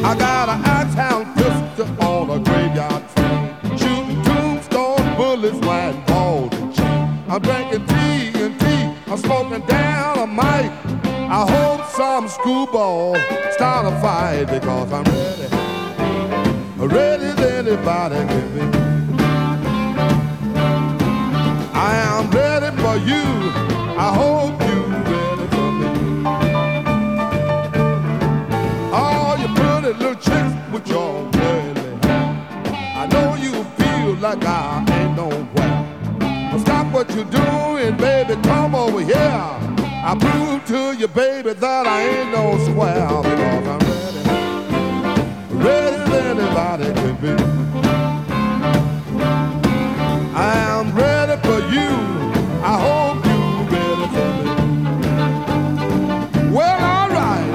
I got an ox-hound pistol on a graveyard train, shooting tombstone bullets, riding balls and chain. I'm drinking tea and tea, I'm smoking down a mic. I hope some screwball start a fight because I'm ready as anybody can be. I am ready for you, I hope you're ready for me. Oh, you pretty little chicks with your curly hair, I know you feel like I ain't nowhere. But stop what you're doing, baby, come over here. I prove to you, baby, that I ain't no square because I'm ready as anybody can be. I am ready for you, I hope you're ready for me. Well, all right.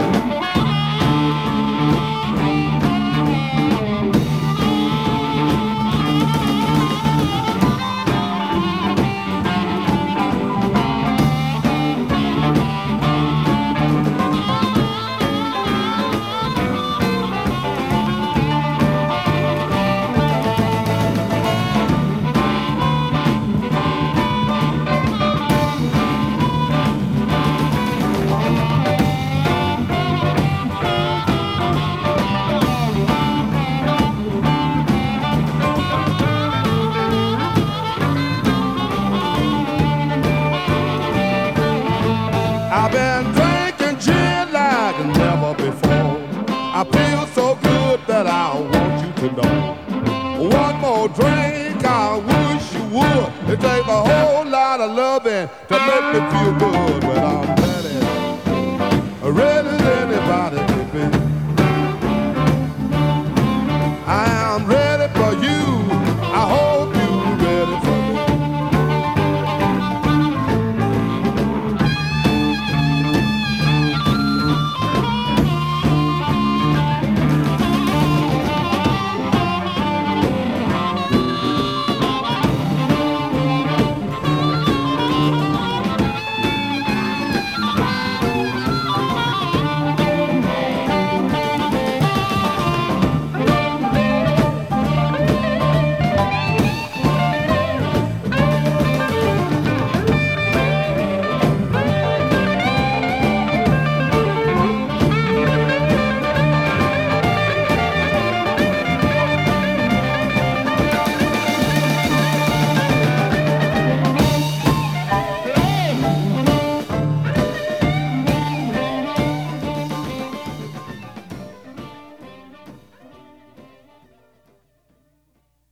I've been drinking gin like never before. I feel so good that I want you to know. One more drink, I wish you would. It takes a whole lot of loving to make me feel good, but I'm